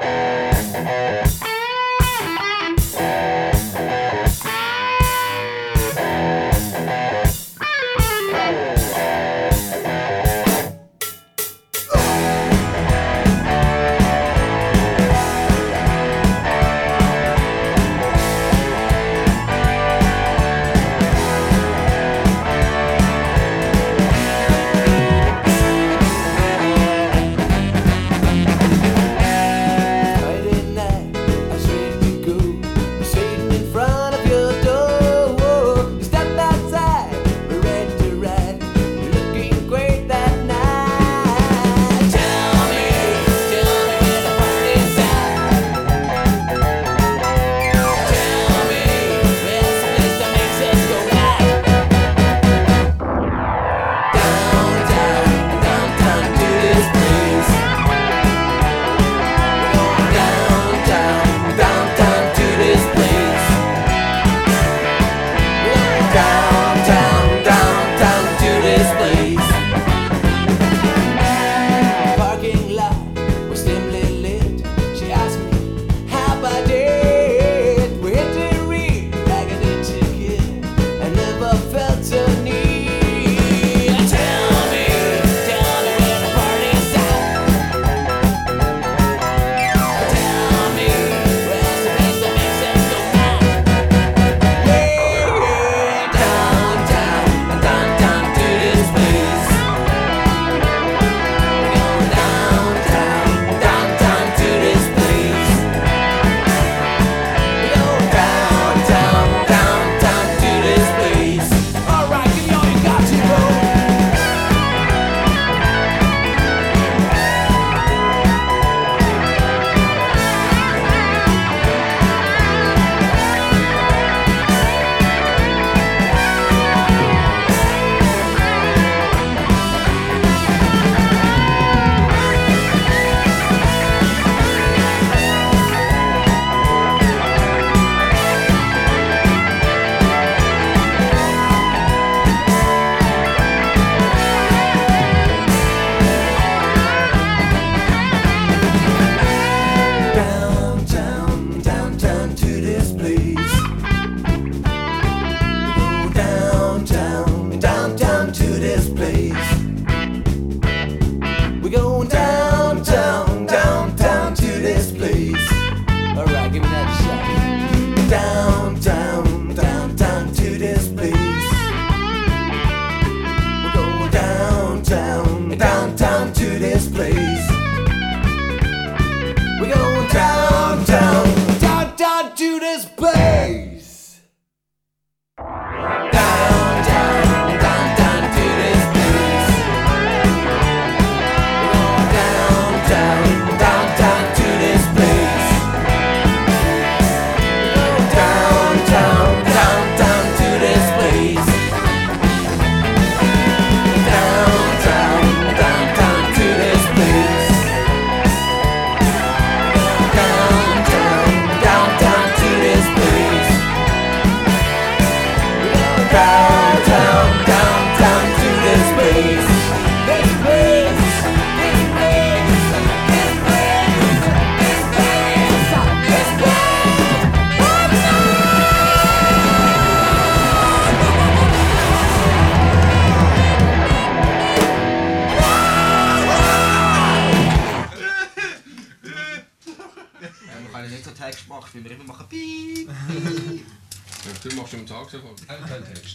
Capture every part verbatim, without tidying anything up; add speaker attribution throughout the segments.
Speaker 1: Wenn wir immer machen Piep,
Speaker 2: Piep. Ja, du machst am Tag sofort.
Speaker 3: Kein Text.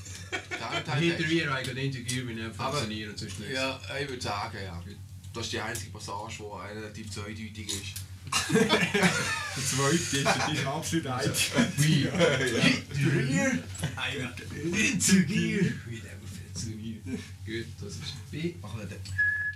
Speaker 4: Hinter mir eigentlich Interview, wie nicht funktionieren und sonst nichts.
Speaker 1: Ja, ich würde sagen, ja. Das ist die einzige Passage, die relativ zweideutig ist.
Speaker 5: Der zweite ist, die ist absolut eindeutig.
Speaker 4: Hinter mir, hinter mir. Wieder zu mir. Gut, das ist B. Machen wir den.